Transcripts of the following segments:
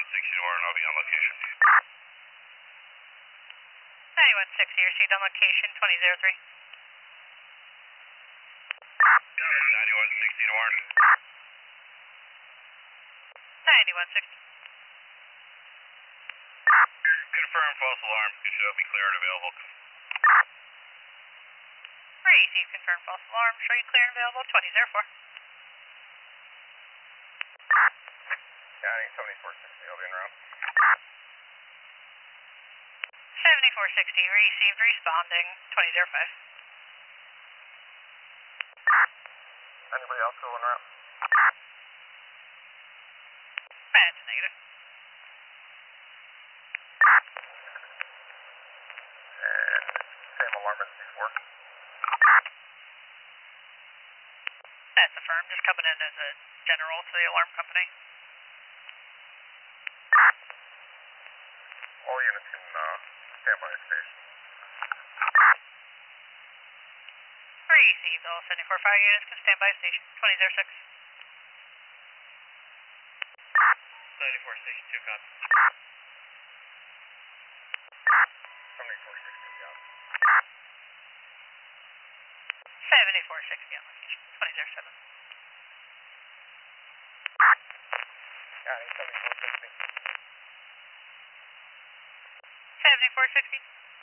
9160 to Warren, I'll be on location. 9160, received on location 2003. 9160 to Warren. 9160. Confirm false alarm. It should be clear and available. Received, confirmed false alarm. Show you clear and available 2004. County 7460, I'll be en route. 7460, received, responding 2005. Anybody else go en route? That's negative. And same alarm as before. That's affirmed, just coming in as a general to the alarm company. All units can standby at station. Received, all 74 fire units can stand by station 2006. 94 station 2, copy. 7460, yeah. 7460 on location 2007. County 7460. 7460.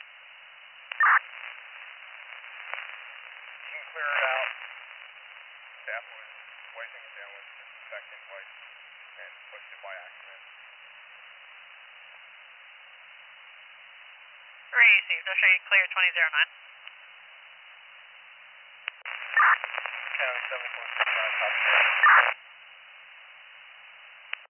You can clear it out. Staff was wiping it down with disinfectant wipes and pushed it by accident. Received, I'll show you clear 2009.